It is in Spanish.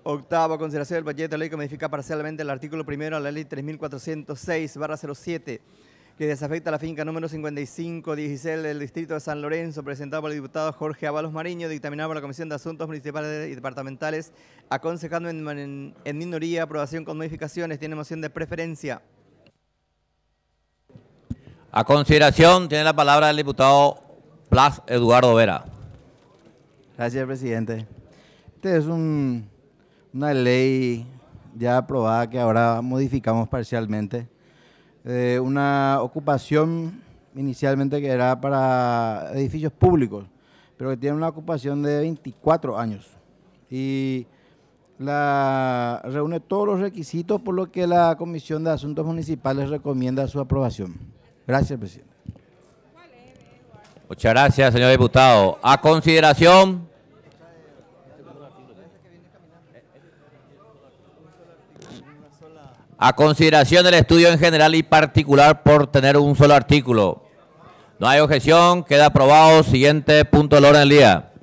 Octavo, consideración del proyecto de ley que modifica parcialmente el artículo primero de la ley 3406/07, que desafecta la finca número 5516 del distrito de San Lorenzo, presentado por el diputado Jorge Ábalos Mariño, dictaminado por la Comisión de Asuntos Municipales y Departamentales, aconsejando en minoría aprobación con modificaciones. Tiene moción de preferencia. A consideración, tiene la palabra el diputado Blas Eduardo Vera. Gracias, presidente. Esta es una ley ya aprobada que ahora modificamos parcialmente. Una ocupación inicialmente que era para edificios públicos, pero que tiene una ocupación de 24 años. Y reúne todos los requisitos, por lo que la Comisión de Asuntos Municipales recomienda su aprobación. Gracias, presidente. Muchas gracias, señor diputado. A consideración del estudio en general y particular por tener un solo artículo. No hay objeción, queda aprobado. Siguiente punto del orden del día.